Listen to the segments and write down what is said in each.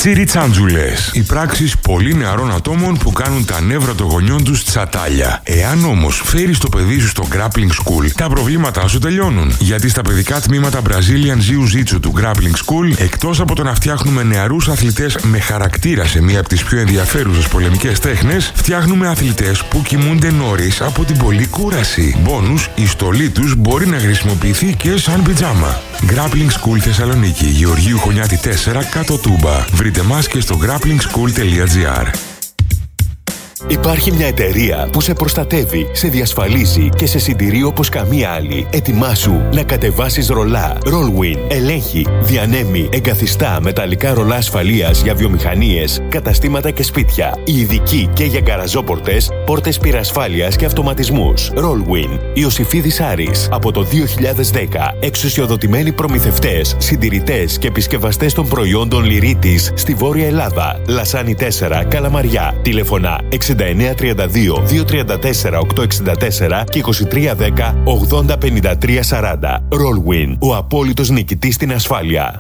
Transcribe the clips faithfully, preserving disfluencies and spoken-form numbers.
Τσιριτσάντζουλες. Οι πράξεις πολύ νεαρών ατόμων που κάνουν τα νεύρα των γονιών τους τσατάλια. Εάν όμως φέρεις το παιδί σου στο grappling school, τα προβλήματά σου τελειώνουν. Γιατί στα παιδικά τμήματα Brazilian Jiu-Jitsu του grappling school, εκτός από το να φτιάχνουμε νεαρούς αθλητές με χαρακτήρα σε μία από τις πιο ενδιαφέρουσες πολεμικές τέχνες, φτιάχνουμε αθλητές που κοιμούνται νωρίς από την πολλή κούραση. Μπόνους, η στολή τους μπορεί να χρησιμοποιηθεί και σαν πιτζάμα. Grappling School Θεσσαλονίκη, Γεωργίου Χωνιάτη τέσσερα, κάτω Τούμπα. Βρείτε μας και στο grappling school τελεία gr. Υπάρχει μια εταιρεία που σε προστατεύει, σε διασφαλίζει και σε συντηρεί όπως καμία άλλη. Ετοιμάσου να κατεβάσεις ρολά. Rollwin ελέγχει, διανέμει, εγκαθιστά μεταλλικά ρολά ασφαλείας για βιομηχανίες, καταστήματα και σπίτια. Η ειδική και για γκαραζόπορτες, πόρτες πυρασφάλειας και αυτοματισμούς. Rollwin. Ιωσήφιδης Άρης. Από το δύο χιλιάδες δέκα. Εξουσιοδοτημένοι προμηθευτές, συντηρητές και επισκευαστές των προϊόντων Λυρίτης στη Βόρεια Ελλάδα. Λασάνι τέσσερα, Καλαμαριά. Τηλεφωνά εξήντα εννέα τριάντα δύο διακόσια τριάντα τέσσερα οκτακόσια εξήντα τέσσερα και είκοσι τρία δέκα ογδόντα πενήντα τρία σαράντα. Rollwin, ο απόλυτος νικητής στην ασφάλεια.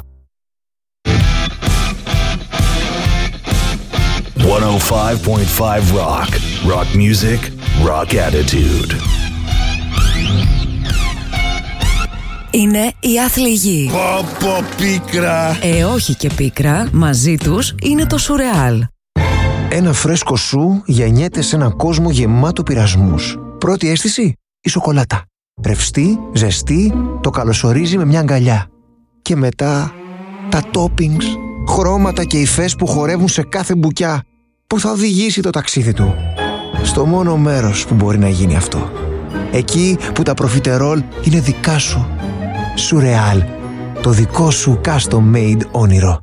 εκατόν πέντε κόμμα πέντε Rock. Rock music, rock attitude. Είναι η άθλη γη. Πω πω πίκρα. Ε, όχι και πίκρα. Μαζί τους είναι το σουρεάλ. Ένα φρέσκο σου γεννιέται σε έναν κόσμο γεμάτο πειρασμούς. Πρώτη αίσθηση, η σοκολάτα. Ρευστή, ζεστή, το καλωσορίζει με μια αγκαλιά. Και μετά, τα toppings, χρώματα και υφές που χορεύουν σε κάθε μπουκιά, που θα οδηγήσει το ταξίδι του στο μόνο μέρος που μπορεί να γίνει αυτό. Εκεί που τα προφιτερόλ είναι δικά σου. Σουρεάλ, το δικό σου custom made όνειρο.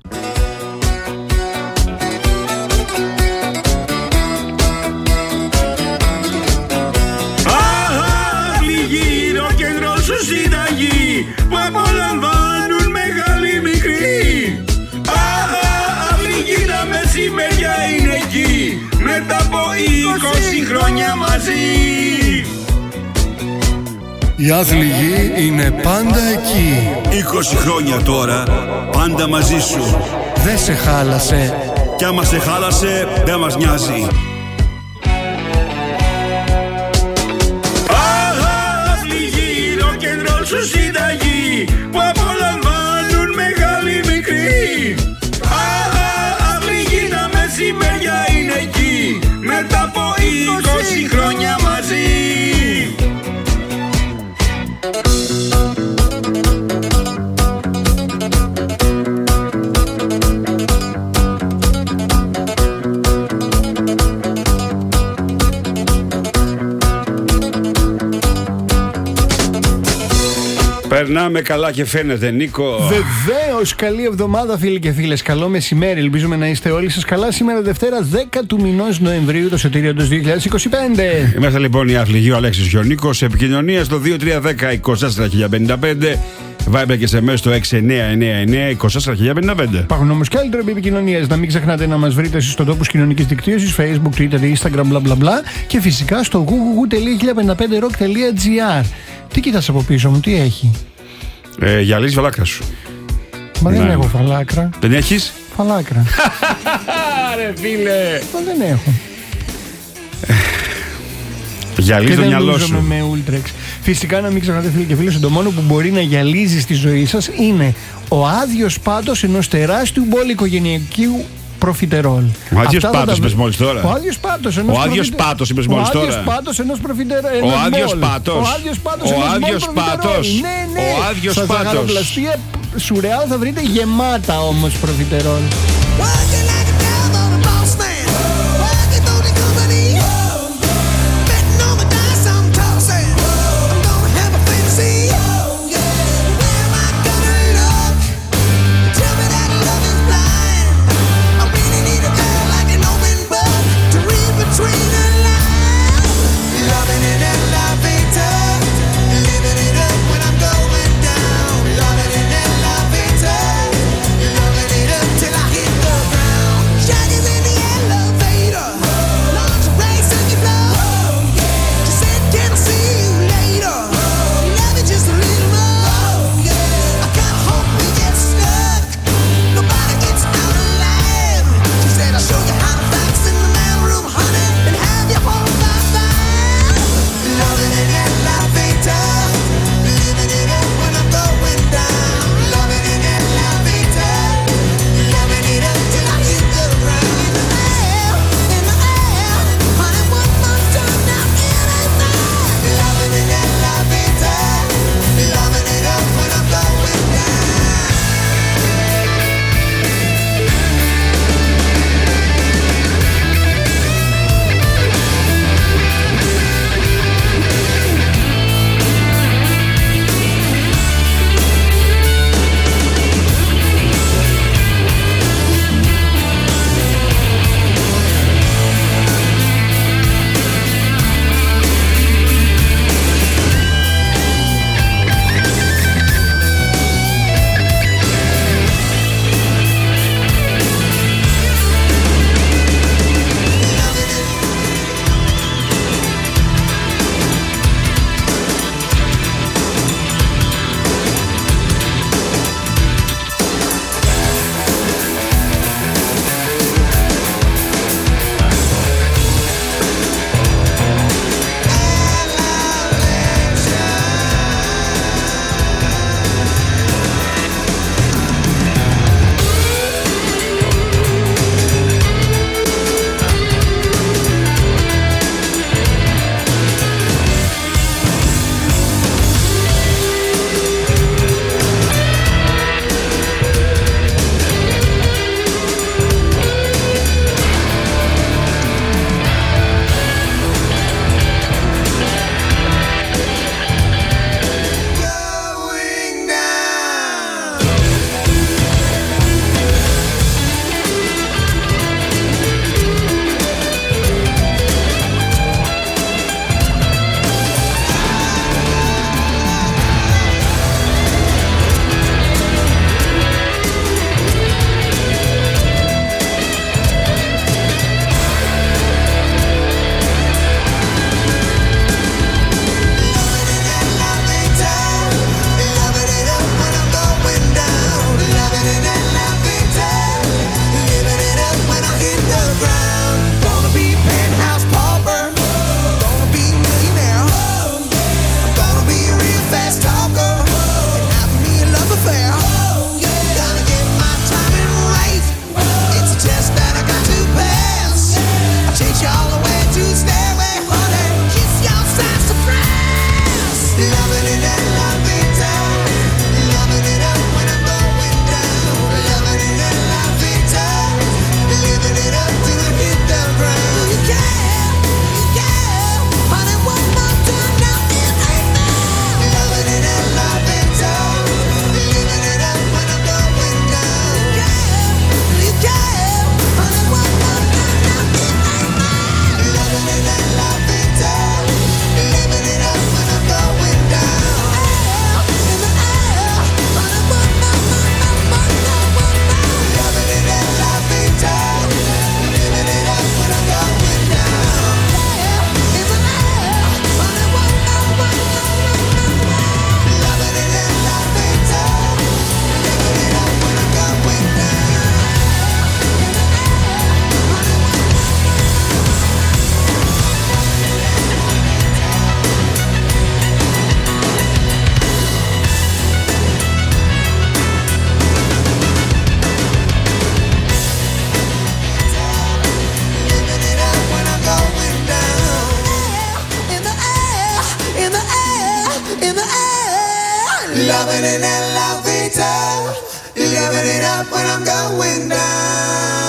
Που απολαμβάνουν μεγάλη μικρή. Αυγή τα μεσημέρια είναι εκεί. Μετά από είκοσι χρόνια μαζί. Η άθλη γη είναι πάντα εκεί. είκοσι χρόνια τώρα, πάντα μαζί σου. Δεν σε χάλασε. Κι άμα σε χάλασε, δεν μας νοιάζει. Σου συνταγή που απολαμβάνουν μεγάλη μικρή. Αυγή τα μεσημέρια είναι εκεί. Μετά από είκοσι χρόνια μαζί. Περνάμε καλά και φαίνεται, Νίκο. Βεβαίως, καλή εβδομάδα φίλοι και φίλες. Καλό μεσημέρι, ελπίζουμε να είστε όλοι σας καλά. Σήμερα Δευτέρα δέκα του μηνός Νοεμβρίου, το σωτήριο του δύο χιλιάδες είκοσι πέντε. Είμαστε λοιπόν η Άθλη Γη, ο Αλέξης και ο Νίκος. Επικοινωνία στο δύο τρία ένα μηδέν είκοσι τέσσερα χίλια πενήντα πέντε. Viber και ες εμ ες στο έξι εννέα εννέα εννέα είκοσι τέσσερα χίλια πενήντα πέντε. Υπάρχουν όμως και άλλοι τρόποι επικοινωνίας. Να μην ξεχνάτε να μας βρείτε στους τόπους κοινωνικής δικτύωσης, Facebook, Twitter, Instagram, bla bla bla. Και φυσικά στο γουγουγου τελεία χίλια πενήντα πέντε rock τελεία gr. Τι κοιτάς από πίσω μου, τι έχει? Ε, γυαλίζει φαλάκρα σου. Μα ναι. Δεν έχω φαλάκρα. Δεν έχεις? Φαλάκρα. Ρε φίλε. Μα δεν έχω. Γυαλίζει το μυαλό σου. Με Ultrex. Φυσικά να μην ξεχνάτε φίλοι και φίλες, το μόνο που μπορεί να γυαλίζει στη ζωή σας είναι ο άδειος πάτος ενός τεράστιου μπολ οικογενειακού προφιτερόλ. Ο άδειος πάτος είπες μόλις τώρα. Ο άδειος πάτος ενός Ο άδειος πάτος είπες μόλις τώρα. Ο άδειος πάτος ενός προφιτερόλ. Ο άδειος πάτος. Ο άδειος πάτος Ο ενός άδειος πάτος. Ναι, ναι. Ο άδειος στα πάτος. ζαχαροπλαστεία σουρεάλ θα βρείτε γεμάτα όμως προφιτερόλ. Till I hit the ground. Loving in la vida, living it up when I'm going down.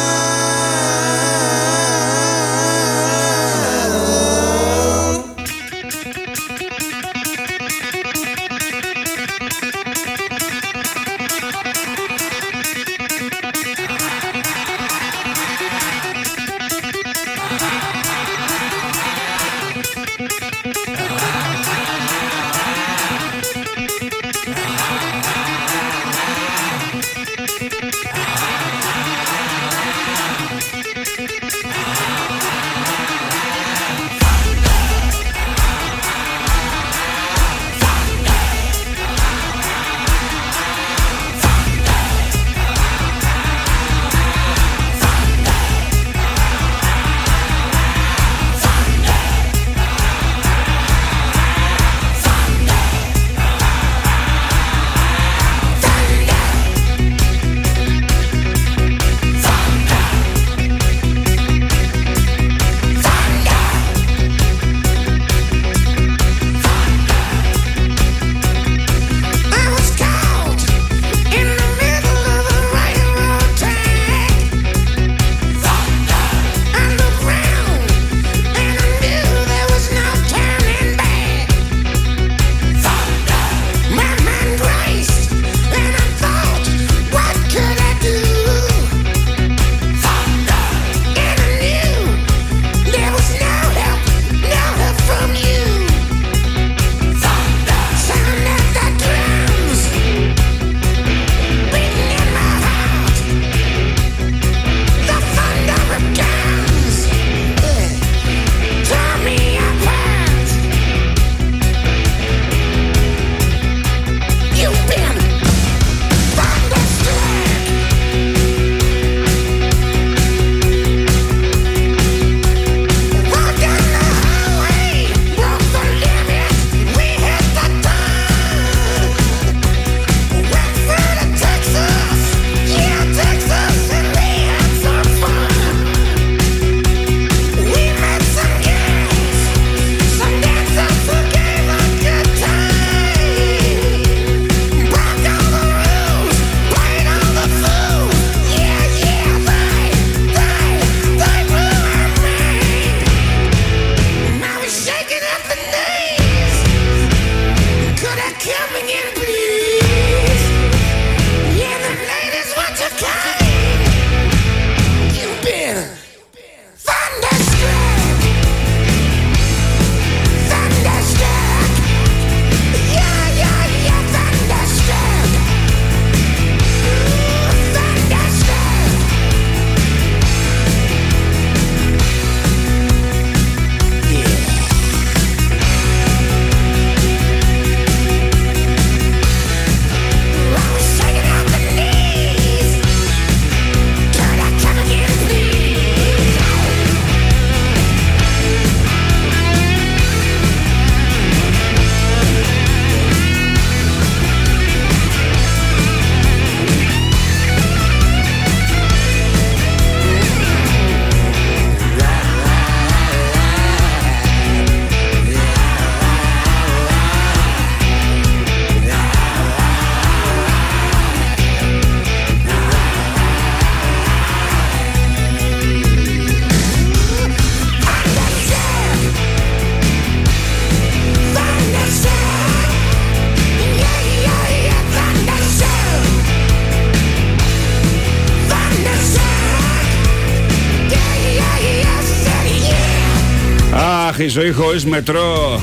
Αχ, η ζωή χωρίς μετρό.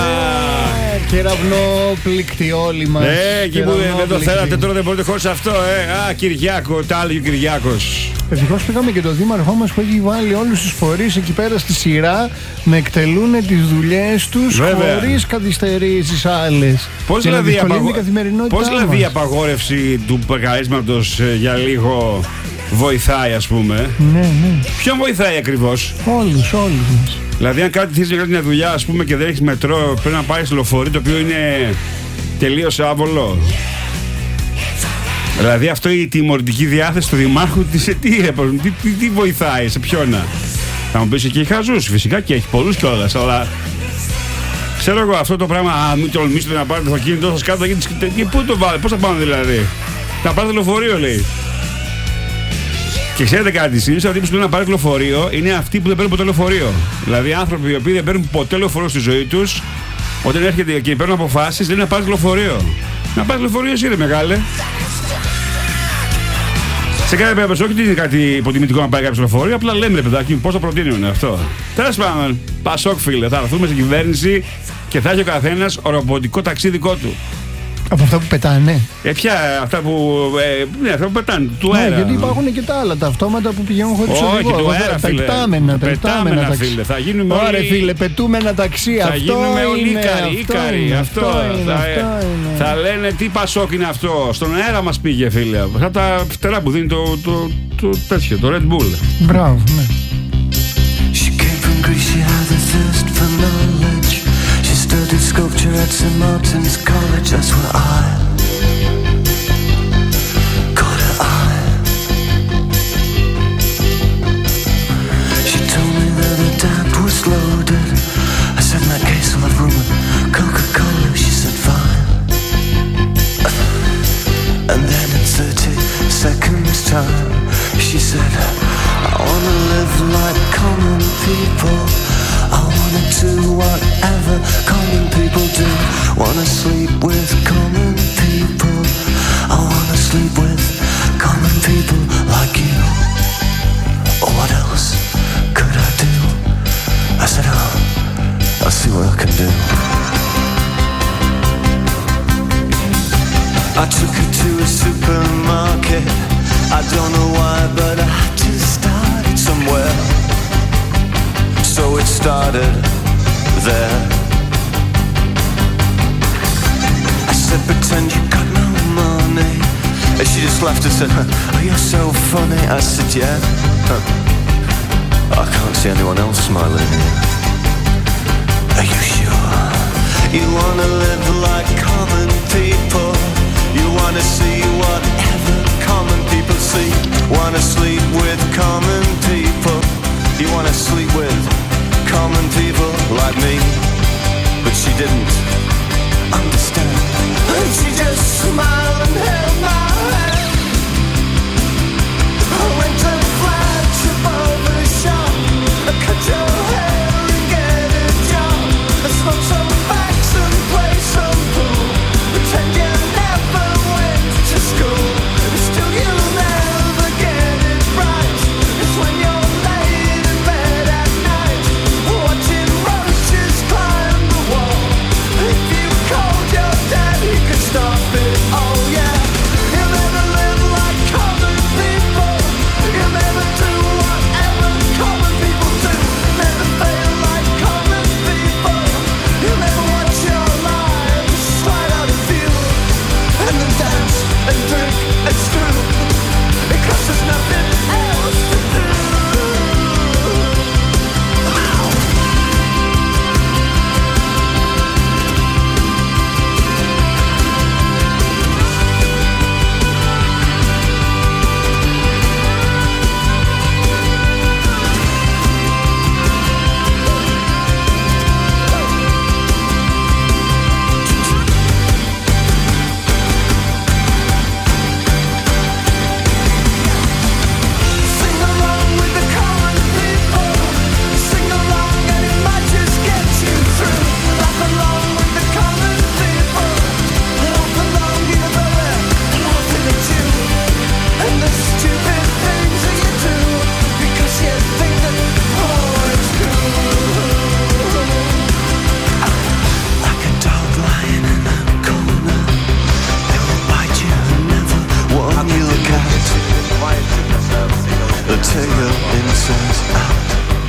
Κεραυνόπληκτοι όλοι μας. Ε, εκεί που δεν το θέλατε τώρα δεν μπορείτε χωρίς αυτό, ε. Α, Κυριάκο, τα έλεγε ο Κυριάκος. Ευτυχώς πήγαμε και το δήμαρχό μας που έχει βάλει όλους τους φορείς εκεί πέρα στη σειρά να εκτελούν τις δουλειές τους χωρίς καθυστερήσεις άλλες. Πώς δηλαδή, απαγο... Πώς δηλαδή η απαγόρευση του παρκαρίσματος για λίγο βοηθάει, ας πούμε? Ναι, ναι. Ποιον βοηθάει ακριβώς? Όλους, όλους μας. Δηλαδή, αν κάτι θες να κάνεις μια δουλειά, ας πούμε, και δεν έχεις μετρό, πρέπει να πάρεις λεωφορείο το οποίο είναι τελείως άβολο. Δηλαδή, αυτό η τιμωρητική διάθεση του δημάρχου, σε τι, τι, τι, τι βοηθάει, σε ποιον? Θα μου πεις εκεί χαζούς, φυσικά και έχει πολλούς κιόλας, αλλά Ξέρω εγώ αυτό το πράγμα. Α, μην τολμήσετε να πάρετε το κινητό σας κάτω. Και πού το βάλετε, πώς θα πάμε δηλαδή. Να πάρετε λεωφορείο λέει. Και ξέρετε κάτι, συνήθως αυτοί που σου λένε να πάρει λεωφορείο είναι αυτοί που δεν παίρνουν ποτέ λεωφορείο. Δηλαδή άνθρωποι οι οποίοι δεν παίρνουν ποτέ λεωφορείο στη ζωή τους, όταν έρχεται και παίρνουν αποφάσεις, λένε να πάρει λεωφορείο. Να πάρει λεωφορείο εσύ ρε μεγάλε. Σε κάθε περίπτωση, όχι ότι είναι κάτι υποτιμητικό να πάει κάποιο λεωφορείο, απλά λέμε ρε παιδάκι, πώς το προτείνουν αυτό. Τέλος πάντων, Πασόκ φίλε, θα έρθουμε στην κυβέρνηση και θα έχει ο καθένας ρομποτικό ταξί δικό του. Από αυτά που πετάνε. Ε, ποια αυτά που. Ε, ναι, αυτά που πετάνε. Του ναι, αέρα. Γιατί υπάρχουν και τα άλλα, τα αυτόματα που πηγαίνουν χωρίς οδηγό. Όχι, του αέρα, τα φίλε. εκτάμενα, τα εκτάμενα ταξί. Φίλε. Θα γίνουμε όλοι. Ωραία, φίλε, πετούμε ένα ταξί. Θα αυτό γίνουμε όλοι είναι, ίκαροι. ίκαροι. Αυτό, αυτό, είναι, θα, αυτό είναι. θα λένε τι Πασόκ είναι αυτό. Στον αέρα μας πήγε, φίλε. Αυτά τα φτερά που δίνει το, το, το, το τέτοιο, το Red Bull. Μπράβο, ναι. Studied sculpture at Saint Martin's College, that's where I caught her eye. She told me that her dad was loaded. I said, in that case I'll have rum and Coca-Cola. She said, fine. And then in thirty seconds time, she said, I wanna live like common people. I wanna do whatever common people do. Wanna sleep with common people. I wanna sleep with common people like you. What else could I do? I said, oh, I'll see what I can do. I took her to a supermarket. I don't know why, but I just started somewhere. So it started there. I said, pretend you got no money. And she just laughed and said, oh, you're so funny. I said, yeah. Huh. I can't see anyone else smiling here. Are you sure? You wanna live like common people. You wanna see whatever common people see. Wanna sleep with common people. You wanna sleep with common people like me. But she didn't understand. And she just smiled and held my hand. I went to flat above the shop. I cut your hair and get a job. I smoke some facts and play some pool. Pretend you never went to school. Still you'll never get it right. It's when you're laid in bed at night, watching roaches climb the wall. If you called your dad, he could stop it. Oh yeah. You'll never live like common people. You'll never do whatever common people do. Never fail like common people. You'll never watch your lives slide out of view. And then dance and drink and screw. Because there's nothing else to do. Sing along with the common people. Sing along and it might just get you through. Laugh along with the common people. Laugh along even though they're laughing at you. And the stupid things that you do because you think that oh it's cool. Like a dog lying in a corner. They will bite you and never warn you look out. The tail inside out.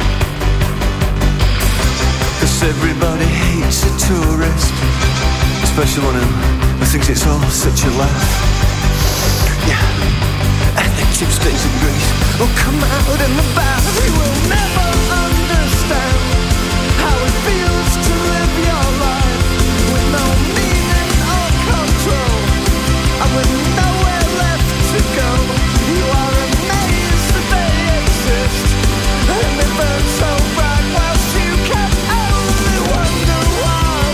Cause everybody hates a tourist, especially one who thinks it's all such a laugh. Yeah, and the chip stains in Greece will come out in the bath. You will never understand how it feels to live your life with no meaning or control, and with nowhere left to go. You are amazed that they exist, and they burn so bright whilst you can only wonder why.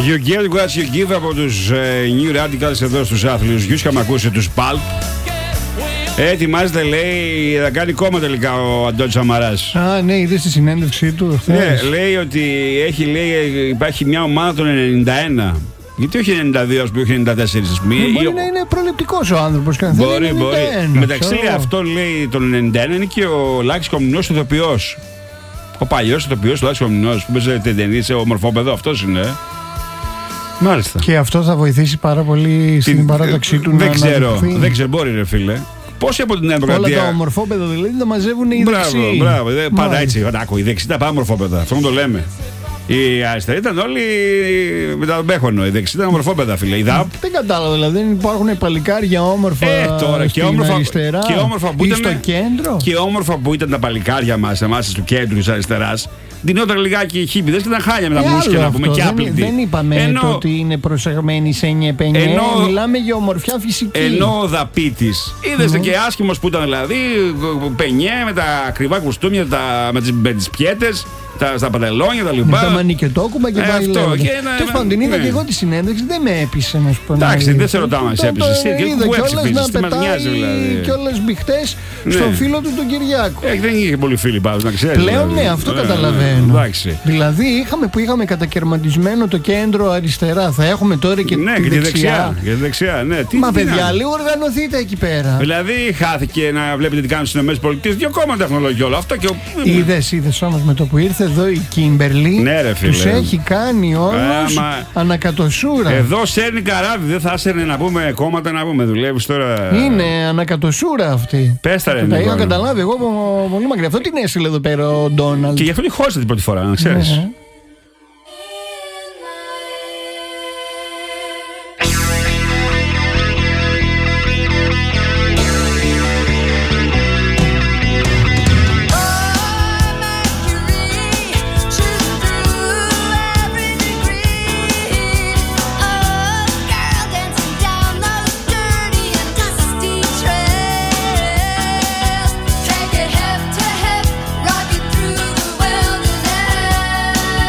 You get what you give από τους ε, New Radicals εδώ στους άθλιους. Γιους είχαμε ακούσει τους Pulp. Ετοιμάζεται, λέει, θα κάνει κόμμα τελικά ο Αντώνης Σαμαράς. Α, ναι, είδες τη συνέντευξή του χθες. Ναι, λέει ότι έχει, λέει, υπάρχει μια ομάδα των ενενήντα ένα. Γιατί όχι ενενήντα δύο, ας πούμε, όχι ενενήντα τέσσερα. Μπορεί να είναι προληπτικός ο άνθρωπος. Μπορεί, μπορεί. Μεταξύ αυτών, λέει, των ενενήντα ένα είναι και ο Λάκης Κομνηνός ηθοποιός. Ο παλιός ηθοποιός, ο Λάκης Κομνηνός, που παίζει ταινίες, ο Μορφόπεδο, αυτός είναι. Μάλιστα. Και αυτό θα βοηθήσει πάρα πολύ στην παράταξή του. Δεν να ξέρω, αναδειχθεί. δεν ξέρω, μπορεί, ρε φίλε. Πόσοι από την Νέα Όλα Δημοκρατία. τα ομορφόπεδα δηλαδή τα μαζεύουν οι Μπράβο, δεξιοί. μπράβο. δε- Πάντα Μάλιστα. έτσι. Άκου, οι δεξιοί τα πάμε ομορφόπεδα. Αυτό το λέμε. Οι αριστεροί ήταν όλοι με τα μπέχονο. Οι δεξιοί ήταν ομορφόπεδα, φίλε. Η ΔΑΠ. Δεν κατάλαβα, δηλαδή δεν υπάρχουν παλικάρια όμορφα Ε, τώρα και στην όμορφα, αριστερά και όμορφα που ή ήταν. στο κέντρο. Και όμορφα που ήταν τα παλικάρια μας, εμάς του κέντρου της αριστεράς. Δινόταν λιγάκι οι χίπηδες και ήταν χάλια με τα Ε, μουσια, άλλο να πούμε, αυτό. και δεν, άπλητοι. δεν είπαμε Ενώ- το ότι είναι προσεγμένοι σε νιεπενιέ. Ενώ- Μιλάμε για ομορφιά φυσική. Ενώ ο δαπίτης, είδες και άσχημος που ήταν δηλαδή, πενιέ με τα ακριβά κουστούμια, τα, με τις, με τις πιέτες, τα, στα παντελόνια, τα Με λοιπά. τα μανικετόκουμα και Ε, πάει αυτό, λέγοντας. και ένα- Τέλος πάντων, την είδα ναι. και εγώ τη συνέντευξη, δεν με έπεισε να σου πω. Εντάξει, την δεν σε αλήθεια. ρωτάω αν σε Το- έπεισε. το Εσύ, και είδα που κιόλας έψηφισες, να τι μας πετάει νοιάζει, δηλαδή. κιόλας μπιχτές Ναι. στον φίλο του τον Κυριάκο. Ε, δεν είχε πολύ φίλοι πάντως, να ξέρεις. Πλέον δηλαδή. ναι, αυτό Ε, καταλαβαίνω. Εντάξει. Δηλαδή είχαμε που είχαμε κατακαιρματισμένο το κέντρο αριστερά. Θα έχουμε τώρα και Ναι, τη και τη δεξιά. δεξιά. Και τη δεξιά, ναι. Τι, Μα τι παιδιά, να- λίγο οργανωθείτε εκεί πέρα. Δηλαδή χάθηκε να βλέπετε τι κάνουν στις ΗΠΑ. Δύο κόμματα τεχνολογία όλα αυτά. Και... ο- Είδες, είδες όμως με το που ήρθε εδώ η Κίμπερλι. Ναι, ρε φίλε. Τους έχει κάνει όλους Άμα- ανακατοσούρα. Εδώ σέρνει καράβι, δεν θα έσαιρνε να πούμε κόμματα να πούμε. Δουλεύει τώρα. Είναι ανακατοσούρα αυτή. Πες τα, ρε, Τα είχα Νικόλα. καταλάβει εγώ από πολύ μακριά. Αυτό την έστειλε εδώ πέρα ο Ντόναλντ. Και γι' αυτό τη χώρισε την πρώτη φορά, να ξέρεις. Ναι. Take it hip to hip, rock it through the wilderness.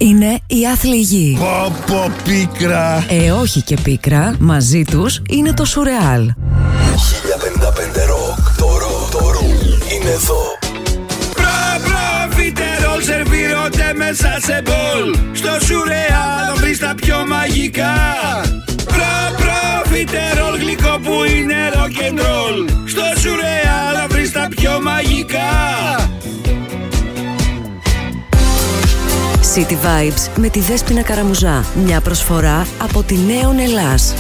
είναι η Άθλη Πω πω πίκρα. Ε, όχι και πίκρα. Μαζί τους είναι το Σουρεάλ. χίλια πενήντα πέντε ροκ. Το ρο, το ρο είναι εδώ. Προφιτερόλ σερβίρονται μέσα σε μπολ. Στο Σουρεάλ θα βρεις τα πιο μαγικά. Προφιτερόλ γλυκό που είναι rock'n'roll. Στο Σουρεάλ θα βρεις τα πιο μαγικά. City Vibes με τη Δέσποινα Καραμουζά. Μια προσφορά από τη Νέον Ελλάς.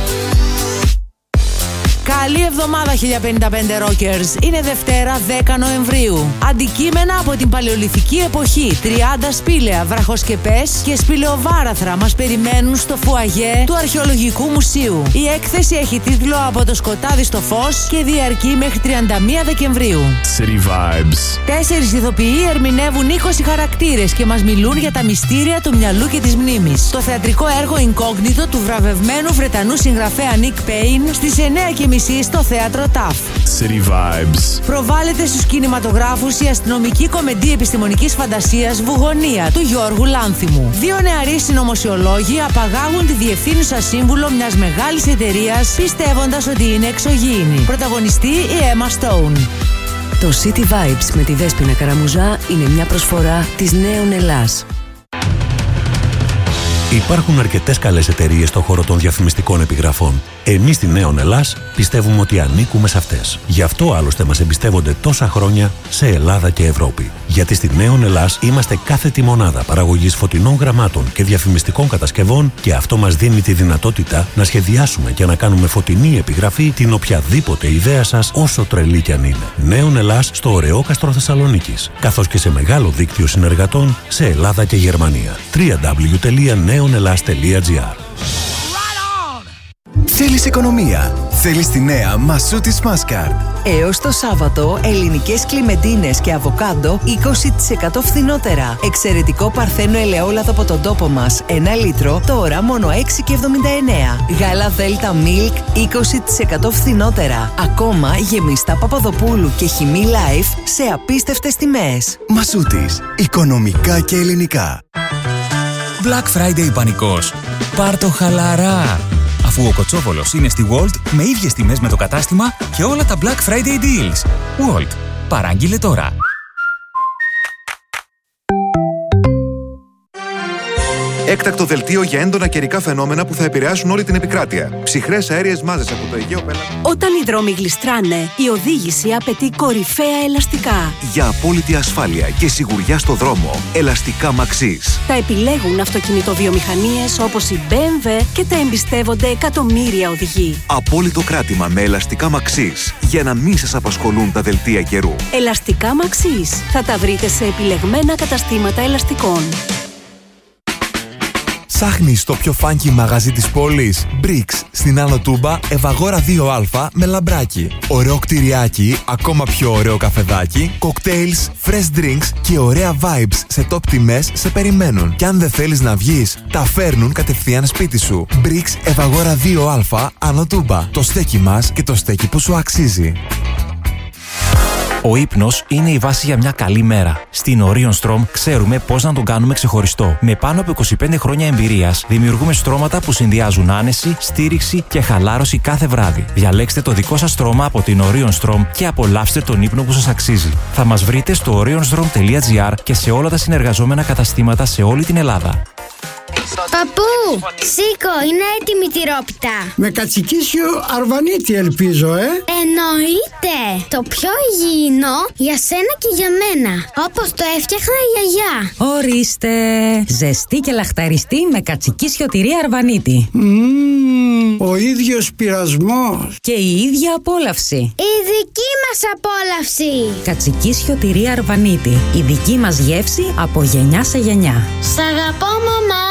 Καλή εβδομάδα χίλια πενήντα πέντε Rockers. Είναι Δευτέρα δέκα Νοεμβρίου. Αντικείμενα από την παλαιολιθική εποχή, τριάντα σπήλαια, βραχοσκεπές και σπηλαιοβάραθρα μας περιμένουν στο φουαγέ του Αρχαιολογικού Μουσείου. Η έκθεση έχει τίτλο «Από το σκοτάδι στο φως» και διαρκεί μέχρι τριάντα μία Δεκεμβρίου. City Vibes. Τέσσερις ηθοποιοί ερμηνεύουν είκοσι χαρακτήρες και μας μιλούν για τα μυστήρια του μυαλού και της μνήμης. Το θεατρικό έργο Incognito του βραβευμένου Βρετανού συγγραφέα Nick Payne στις εννιά και μισή στο θέατρο ταφ. City Vibes. Προβάλλεται στους κινηματογράφους η αστυνομική κομμεντή επιστημονικής φαντασίας Βουγωνία του Γιώργου Λάνθιμου. Δύο νεαροί συνωμοσιολόγοι απαγάγουν τη διευθύνουσα σύμβουλο μιας μεγάλης εταιρείας πιστεύοντας ότι είναι εξωγήινη. Πρωταγωνιστή η Emma Stone. Το City Vibes με τη Δέσποινα Καραμουζά είναι μια προσφορά της Νέον Ελλάς. Υπάρχουν αρκετές καλές εταιρείες στον χώρο των διαφημιστικών επιγραφών. Εμείς στη Νέον Ελλάς πιστεύουμε ότι ανήκουμε σε αυτές. Γι' αυτό άλλωστε μας εμπιστεύονται τόσα χρόνια σε Ελλάδα και Ευρώπη. Γιατί στη Νέον Ελλάς είμαστε κάθετη μονάδα παραγωγής φωτεινών γραμμάτων και διαφημιστικών κατασκευών και αυτό μας δίνει τη δυνατότητα να σχεδιάσουμε και να κάνουμε φωτεινή επιγραφή την οποιαδήποτε ιδέα σας, όσο τρελή κι αν είναι. Νέον Ελλάς στο Ωρεόκαστρο Θεσσαλονίκης, καθώς και σε μεγάλο δίκτυο συνεργατών σε Ελλάδα και Γερμανία. double-u double-u double-u τελεία νέον ελλάς τελεία τζι άρ. Θέλεις οικονομία. Θέλεις τη νέα Μασούτης Maskart. Έως το Σάββατο, ελληνικές κλιμεντίνες και αβοκάντο είκοσι τοις εκατό φθηνότερα. Εξαιρετικό παρθένο ελαιόλαδο από τον τόπο μας, ένα λίτρο, τώρα μόνο έξι και εβδομήντα εννέα. Γάλα Δέλτα Milk, είκοσι τοις εκατό φθηνότερα. Ακόμα γεμιστά Παπαδοπούλου και Χιμή Life σε απίστευτες τιμές. Μασούτης. Οικονομικά και ελληνικά. Black Friday πανικός. Πάρ' το χαλαρά. Αφού ο Κοτσόβολος είναι στη Walt με ίδιες τιμές με το κατάστημα και όλα τα Black Friday deals. Walt. Παράγγειλε τώρα. Έκτακτο δελτίο για έντονα καιρικά φαινόμενα που θα επηρεάσουν όλη την επικράτεια. Ψυχρές αέριες μάζες από το Αιγαίο πέλαγο. Όταν οι δρόμοι γλιστράνε, η οδήγηση απαιτεί κορυφαία ελαστικά. Για απόλυτη ασφάλεια και σιγουριά στο δρόμο, ελαστικά Maxis. Τα επιλέγουν αυτοκινητοβιομηχανίες όπως η μπι εμ ντάμπλιου και τα εμπιστεύονται εκατομμύρια οδηγοί. Απόλυτο κράτημα με ελαστικά Maxis για να μην σας απασχολούν τα δελτία καιρού. Ελαστικά Maxis. Θα τα βρείτε σε επιλεγμένα καταστήματα ελαστικών. Ψάχνεις το πιο φάνκι μαγαζί της πόλης? Bricks στην Άνω Τούμπα, Ευαγόρα δύο Α με λαμπράκι. Ωραίο κτηριάκι, ακόμα πιο ωραίο καφεδάκι, cocktails, fresh drinks και ωραία vibes σε top τιμές σε περιμένουν. Και αν δεν θέλεις να βγεις, τα φέρνουν κατευθείαν σπίτι σου. Bricks Ευαγόρα δύο Α, Άνω Τούμπα. Το στέκι μας και το στέκι που σου αξίζει. Ο ύπνος είναι η βάση για μια καλή μέρα. Στην Orion Strom ξέρουμε πώς να τον κάνουμε ξεχωριστό. Με πάνω από είκοσι πέντε χρόνια εμπειρίας, δημιουργούμε στρώματα που συνδυάζουν άνεση, στήριξη και χαλάρωση κάθε βράδυ. Διαλέξτε το δικό σας στρώμα από την Orion Strom και απολαύστε τον ύπνο που σας αξίζει. Θα μας βρείτε στο orion strom τελεία τζι άρ και σε όλα τα συνεργαζόμενα καταστήματα σε όλη την Ελλάδα. Παππού, σήκω, είναι έτοιμη η τυρόπιτα. Με κατσικίσιο αρβανίτη ελπίζω, ε. Εννοείται. Το πιο υγιεινό για σένα και για μένα. Όπως το έφτιαχνα η γιαγιά. Ορίστε. Ζεστή και λαχταριστή με κατσικίσιο τυρί αρβανίτη. Mm, ο ίδιος πειρασμός. Και η ίδια απόλαυση. Η δική μας απόλαυση. Κατσικίσιο τυρί αρβανίτη. Η δική μας γεύση από γενιά σε γενιά. Σ' αγαπώ, μαμά.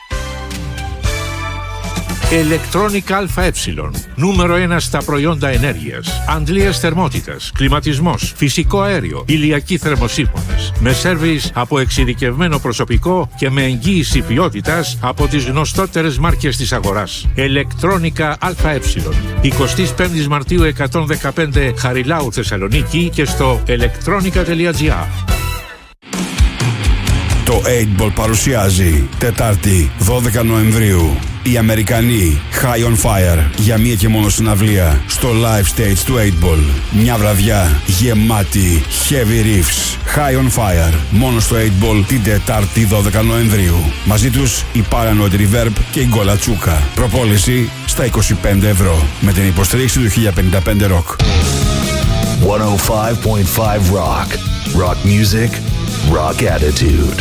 Electronic ΑΕ. Νούμερο ένα στα προϊόντα ενέργειας. Αντλίας θερμότητας, κλιματισμός, φυσικό αέριο, ηλιακοί θερμοσύφωνες. Με σέρβις από εξειδικευμένο προσωπικό και με εγγύηση ποιότητας από τις γνωστότερες μάρκες της αγοράς. Electronica ΑΕ. εικοστή πέμπτη Μαρτίου εκατόν δεκαπέντε Χαριλάου Θεσσαλονίκη και στο electronica τελεία τζι άρ. Το οκτώ Ball παρουσιάζει Τετάρτη δώδεκα Νοεμβρίου οι Αμερικανοί High on Fire για μία και μόνο συναυλία στο live stage του οκτώ Ball. Μια βραδιά γεμάτη heavy riffs. High on Fire μόνο στο οκτώ Ball την Τετάρτη δώδεκα Νοεμβρίου. Μαζί τους η Paranoid Reverb και η Γκόλα Τσούκα. Προπόληση στα είκοσι πέντε ευρώ με την υποστήριξη του χίλια πενήντα πέντε Rock. εκατόν πέντε κόμμα πέντε Rock. Rock music, rock attitude.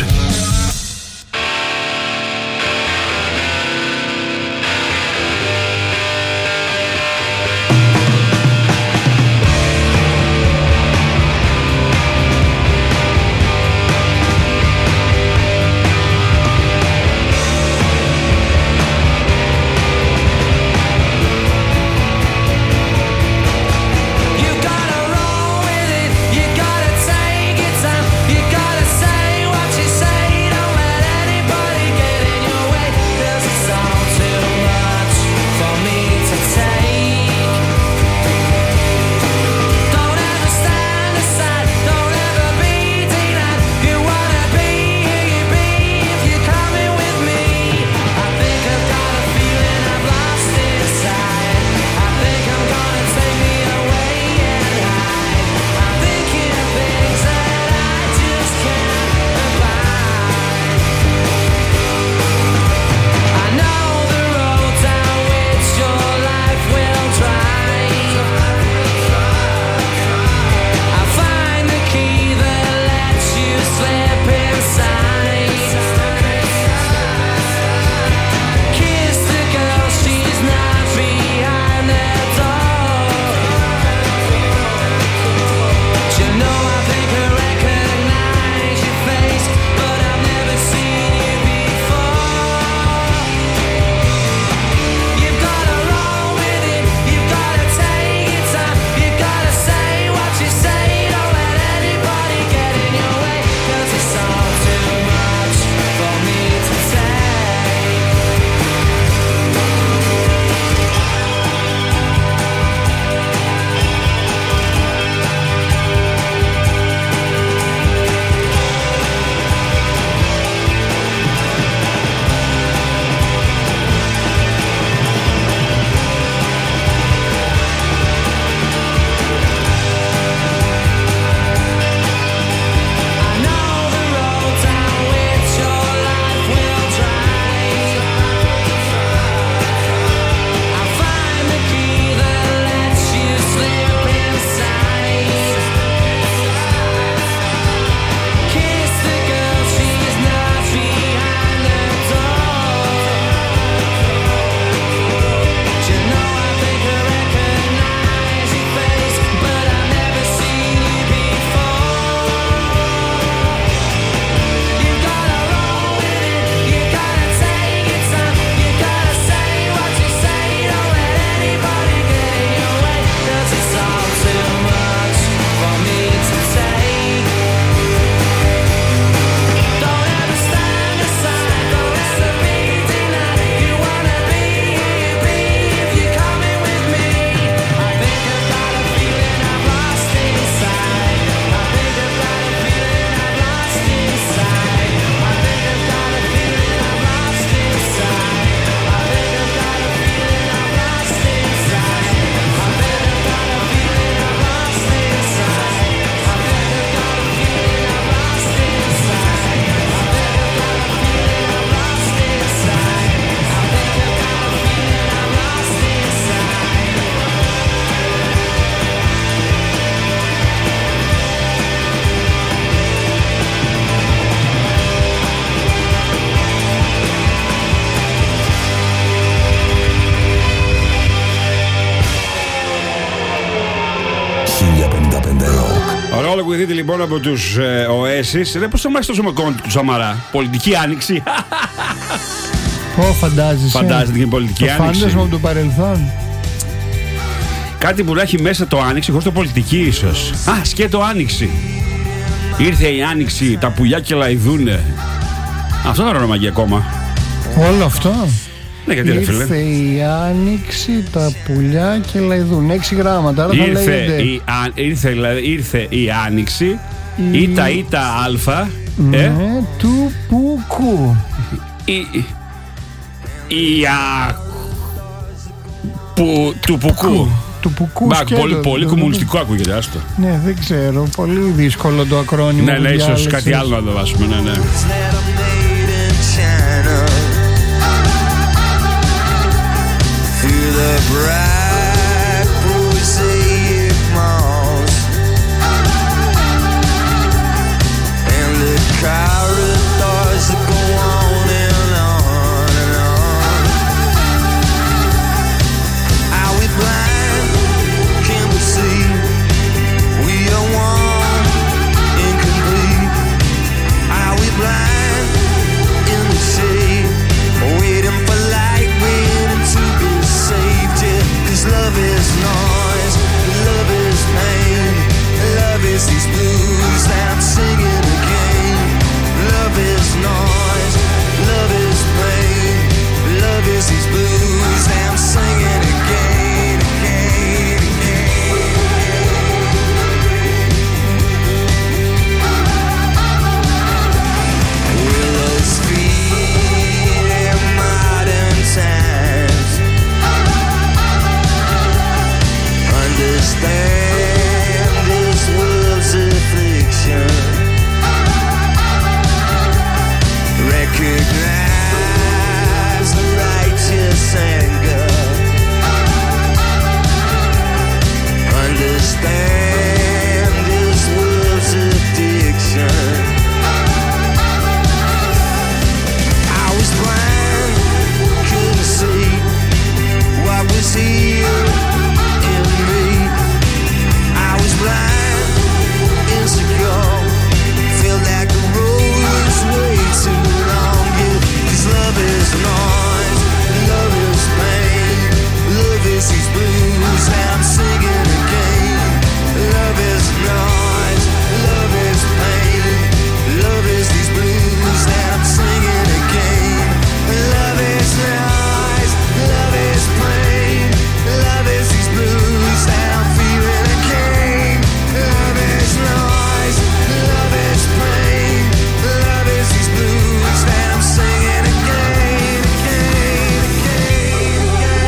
Ολοκληρωθείτε λοιπόν από τους ε, Oasis. Ρε, πώς το μάθεις τόσο με κόμμα του Σαμαρά? Πολιτική άνοιξη. Ω, φαντάζεσαι. Φαντάζεται και πολιτική το άνοιξη. Φάντασμα από το παρελθόν. Κάτι που να έχει μέσα το άνοιξη, χωρίς το πολιτική ίσως. Α, σκέτο άνοιξη. Ήρθε η άνοιξη, τα πουλιά και λαϊδούνε. Αυτό είναι όνομα για ακόμα. Όλο αυτό. Ναι, γιατί ρε φίλε. Ήρθε η άνοιξη, τα πουλιά και λαϊδούν. Έξι γράμματα, άρα ήρθε θα λέγεται. Η, α, ήρθε, δηλαδή, ήρθε η άνοιξη, Η... ήτα ήτα αλφα Ε? Ναι, του πουκού. Η... Η... α... Που... Του πουκού. Του πουκού. Μπα, πολύ, πολύ κομμουνιστικό ακούγεται, άστο. Ναι, δεν ξέρω. Πολύ δύσκολο το ακρόνιμο. Ναι, ναι, ίσως κάτι άλλο να το βάσουμε, ναι, ναι. Love is noise, love is pain, love is these blues that I'm singing again. Love is noise, love is pain, love is these blues that I'm singing again, again, again. Willow's feet in modern times. Understand this world's affliction. Recognize the righteous anger. Understand this world's addiction. I was blind, couldn't see what was here. Blind, insecure, feel like the road was way too long. Yeah, 'cause love is noise, love is pain, love is these blues that I'm singing again. Love is noise, love is pain, love is these blues that I'm singing again. Love is noise, love is pain, love is these blues that I'm feeling again. Love is noise, love is pain, love is these blues that I'm singing again, again, again,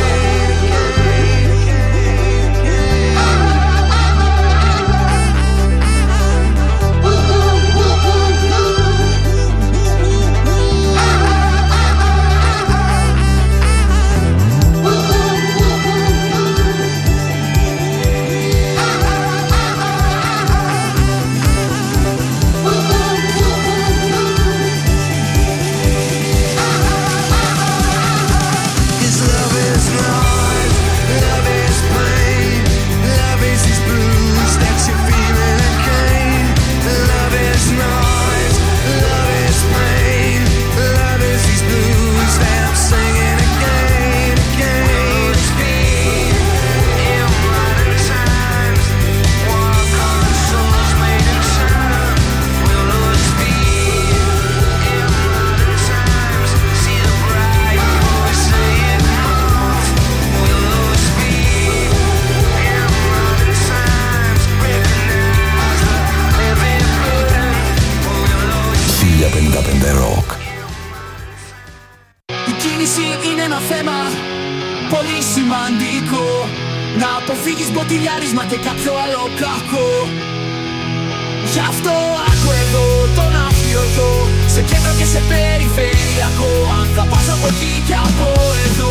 να αποφύγεις μποτιλιάρισμα και κάποιο άλλο κακό. Γι' αυτό άκου εδώ τον αφιωτό, σε κέντρο και σε περιφερειακό, αν θα πας από εκεί και από εδώ.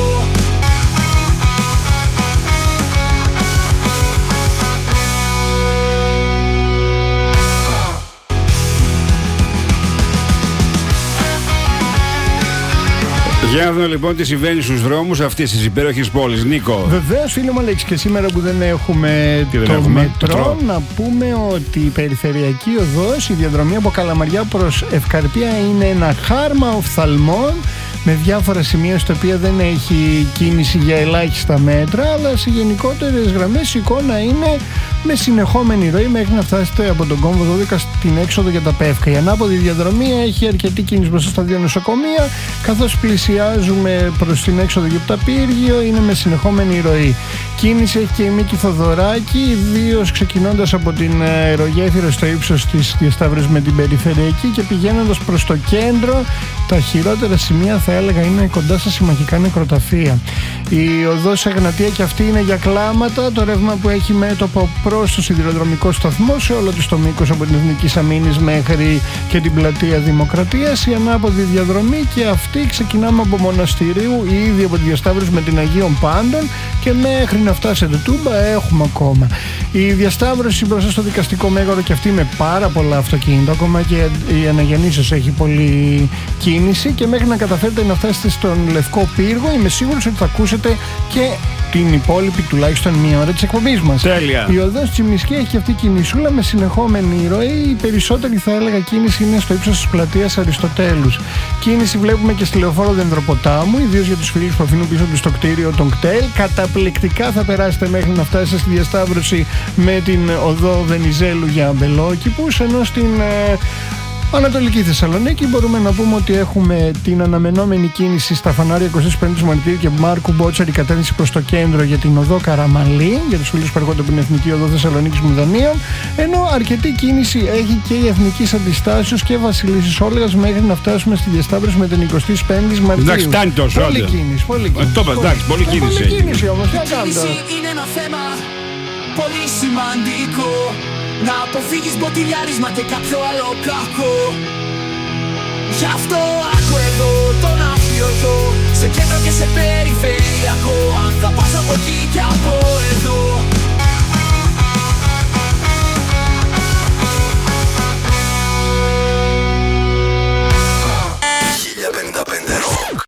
Για να δούμε λοιπόν τι συμβαίνει στους δρόμους αυτής της υπέροχης πόλης. Νίκο. Βεβαίως, φίλε μου Αλέξη, και σήμερα που δεν έχουμε δεν το έχουμε, μετρό, μετρό, να πούμε ότι η περιφερειακή οδός, η διαδρομή από Καλαμαριά προς Ευκαρπία είναι ένα χάρμα οφθαλμών, με διάφορα σημεία στο οποίο δεν έχει κίνηση για ελάχιστα μέτρα, αλλά σε γενικότερες γραμμές η εικόνα είναι με συνεχόμενη ροή μέχρι να φτάσετε από τον κόμβο δώδεκα στην έξοδο για τα Πεύκα. Η ανάποδη διαδρομή έχει αρκετή κίνηση μπροστά στα δύο νοσοκομεία, καθώς πλησιάζουμε προς την έξοδο για το Πύργιο, είναι με συνεχόμενη ροή. Κίνηση έχει και η Μίκη Θοδωράκη, ιδίως ξεκινώντας από την Αερογέφυρα στο ύψος της διασταύρωσης με την περιφερειακή και πηγαίνοντας προς το κέντρο. Τα χειρότερα σημεία θα έλεγα είναι κοντά στα συμμαχικά νεκροταφεία. Η οδός Εγνατία και αυτή είναι για κλάματα. Το ρεύμα που έχει μέτωπο προς το σιδηροδρομικό σταθμό σε όλο το μήκος από την Εθνική Αμήνης μέχρι και την πλατεία Δημοκρατίας. Η ανάποδη διαδρομή και αυτή ξεκινάμε από Μοναστηρίου, ήδη από τη διασταύρωση με την Αγίων Πάντων και μέχρι να φτάσετε Τούμπα έχουμε ακόμα. Η διασταύρωση μπροστά στο δικαστικό μέγαρο και αυτή με πάρα πολλά αυτοκίνητα, ακόμα και η Αναγεννήσεως έχει πολύ κίνηση και μέχρι να καταφέρετε να φτάσετε στον Λευκό Πύργο είμαι σίγουρος ότι θα ακούσετε και την υπόλοιπη τουλάχιστον μία ώρα της εκπομπής μας. Τέλεια. Η οδός Τσιμισκή έχει αυτή κινησούλα με συνεχόμενη ροή. Η περισσότερη θα έλεγα κίνηση είναι στο ύψος της πλατείας Αριστοτέλους. Κίνηση βλέπουμε και στη Λεωφόρο Δενδροποτάμου, ιδίως για τους φίλους που αφήνουν πίσω τους το κτίριο των κτέλ. Καταπληκτικά θα περάσετε μέχρι να φτάσετε στη διασταύρωση με την οδό Βενιζέλου για Αμπελόκηπους, ενώ στην ε, Ανατολική Θεσσαλονίκη μπορούμε να πούμε ότι έχουμε την αναμενόμενη κίνηση στα φανάρια εικοστή πέμπτη Μαρτίου και Μάρκου Μπότσαρη, κατεύθυνση προς το κέντρο για την οδό Καραμαλή, για τους φίλους που έρχονται από την Εθνική Οδό Θεσσαλονίκης Μουδανίων, ενώ αρκετή κίνηση έχει και η Εθνικής Αντιστάσεως και Βασιλίσσης Όλγας μέχρι να φτάσουμε στη διασταύρωση με την εικοστή πέμπτη Μαρτίου. Εντάξει, φτάνει τόσο. Πολύ κίνηση, πολύ κίνηση. Το πας, εντάξει, πολύ κίνηση. Πολύ κίνηση όμως, τι να κάνουμε. Είναι ένα θέμα πολύ σημαντικό. Να αποφύγεις μποτιλιάρισμα και κάποιο άλλο κακό. Γι' αυτό άκου εδώ τον αφιωτό, σε κέντρο και σε περιφερειακό. Αν θα πας από εκεί και από εδώ. χίλια πενήντα πέντε Rock.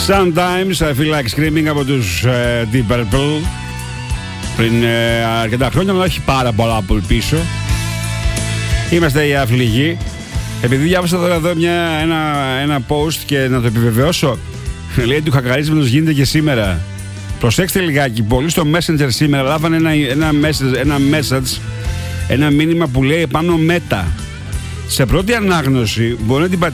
Sometimes I feel like screaming από τους uh, Deep Purple. Πριν uh, αρκετά χρόνια, αλλά όχι πάρα πολλά από πίσω. Είμαστε οι Αφληγοί. Επειδή διάβασα τώρα εδώ μια, ένα, ένα post και να το επιβεβαιώσω, λέει του χακαρίσματος γίνεται και σήμερα. Προσέξτε λιγάκι, πολλοί στο Messenger σήμερα λάβανε ένα, ένα, message, ένα message, ένα μήνυμα που λέει πάνω Meta. Σε πρώτη ανάγνωση μπορεί να την